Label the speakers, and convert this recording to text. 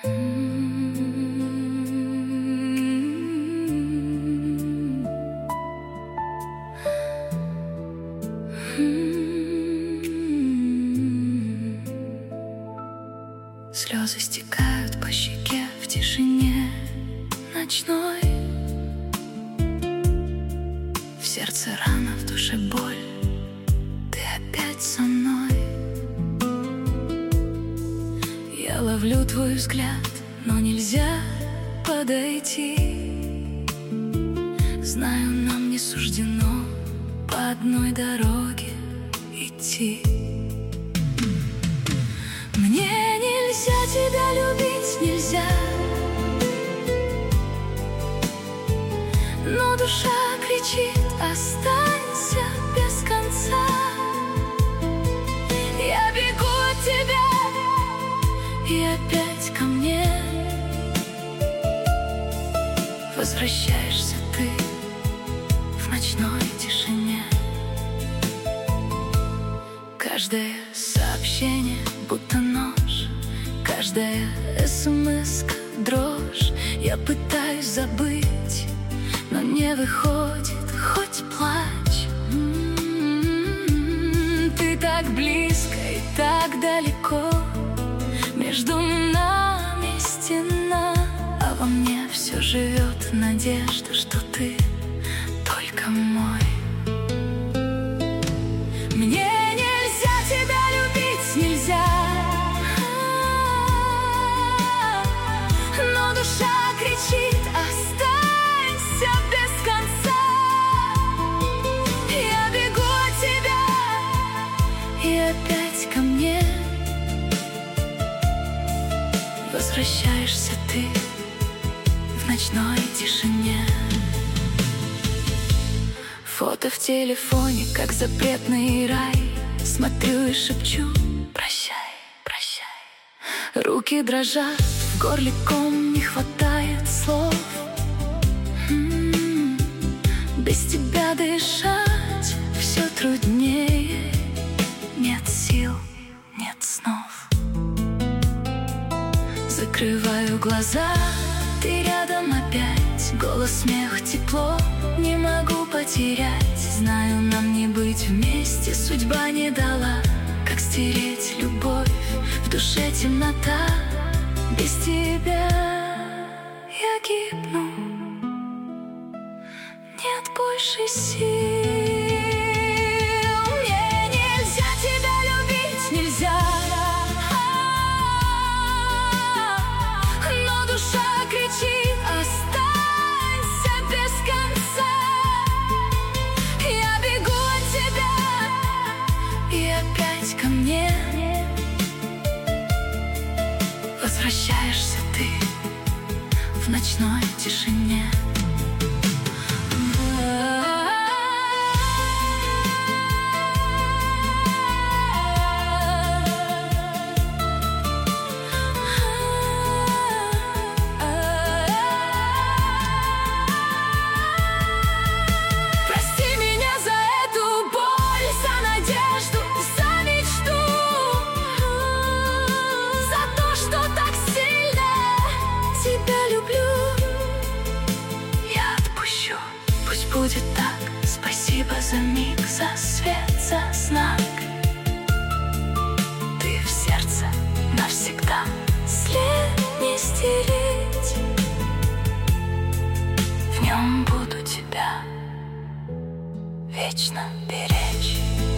Speaker 1: Слезы стекают по щеке в тишине ночной. В сердце рана, в душе боль. Ты опять со мной. Я ловлю твой взгляд, но нельзя подойти. Знаю, нам не суждено по одной дороге идти. Мне нельзя тебя любить, нельзя, но душа кричит: останься без конца. Я бегу от тебя, и опять ко мне возвращаешься ты в ночной тишине. Каждое сообщение будто нож, каждая смс-ка дрожь. Я пытаюсь забыть, но не выходит, хоть плачь. Ты так близко и так далеко, между нами стена, а во мне все живет надежда, что ты только мой. Мне нельзя тебя любить, нельзя, но душа кричит: останься без конца. Я бегу от тебя, и опять ко мне возвращаешься ты в ночной тишине. Фото в телефоне, как запретный рай. Смотрю и шепчу: прощай, прощай. Руки дрожат, в горле ком, не хватает слов. Без тебя дышать все труднее. Нет сил, нет снов. Закрываю глаза, ты рядом опять. Голос, смех, тепло не могу потерять. Знаю, нам не быть вместе, судьба не дала. Как стереть любовь, в душе темнота. Без тебя я гибну, нет больше сил. Мне нельзя тебя любить, нельзя, но душа кричит: останься без конца. Я бегу от тебя, и опять ко мне возвращаешься ты в ночной тишине. Будет так, спасибо за миг, за свет, за знак. Ты в сердце навсегда, след не стереть. В нем буду тебя вечно беречь.